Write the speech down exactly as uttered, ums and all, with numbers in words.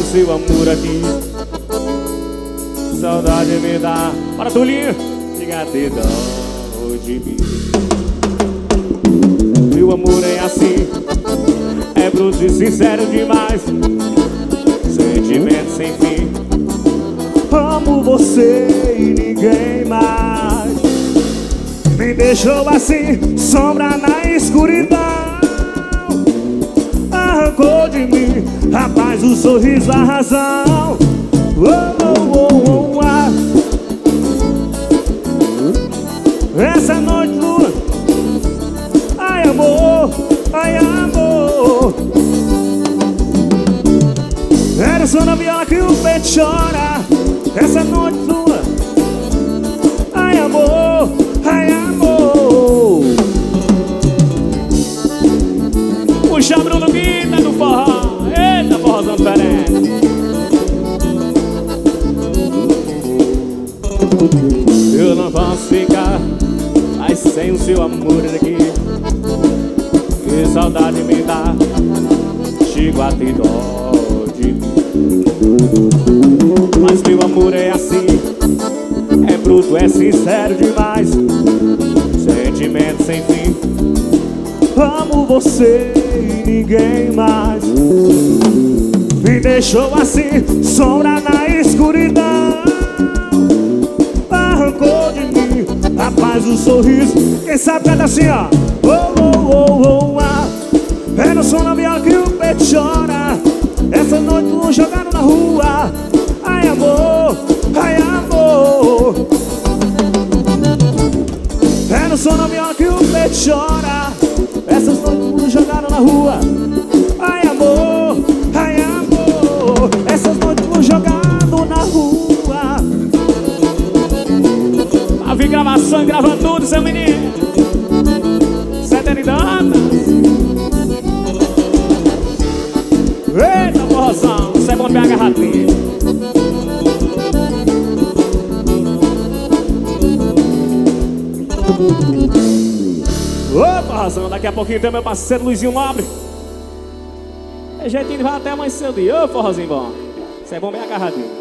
seu amor aqui. Saudade me dá. Para Tulinho, diga ter dó de mim. Meu amor é assim, é bruto e sincero demais, sentimento sem fim. Amo você e ninguém mais. Me deixou assim, sombra na escuridão. Arrancou de mim, rapaz, o sorriso, a razão. Oh, oh, oh, oh, ah. Essa noite lua, ai amor, ai amor. Era só na viola que o peito chora. Essa noite lua, ai amor, ai amor. Puxa Bruno Guita do forró. Eita, forrozão diferente. Eu não posso ficar mais sem o seu amor aqui. Que saudade me dá, chego a ter dó de mim. Mas meu amor é assim, é bruto, é sincero demais, sentimento sem fim. Amo você e ninguém mais. Me deixou assim, sombra na escuridão. Arrancou de mim, rapaz, o sorriso. Quem sabe canta assim, ó. Oh, oh, oh, oh, ah. É no som da viola que o peito chora. Essa noite um jogado na rua. Ai amor, ai amor. É no som da viola que o peito chora. Essas noites um jogado na rua. Ai amor, ai amor. Essas noites um jogado na rua. A vir gravação, grava tudo, seu menino. Seternidade. Eita, porrozão, isso é bom pegar agarradinho. Ô, porrozão, daqui a pouquinho tem meu parceiro Luizinho Nobre. É jeitinho de vai até amanhecer o dia. Ô, forrozinho bom, isso é bom bem agarradinho.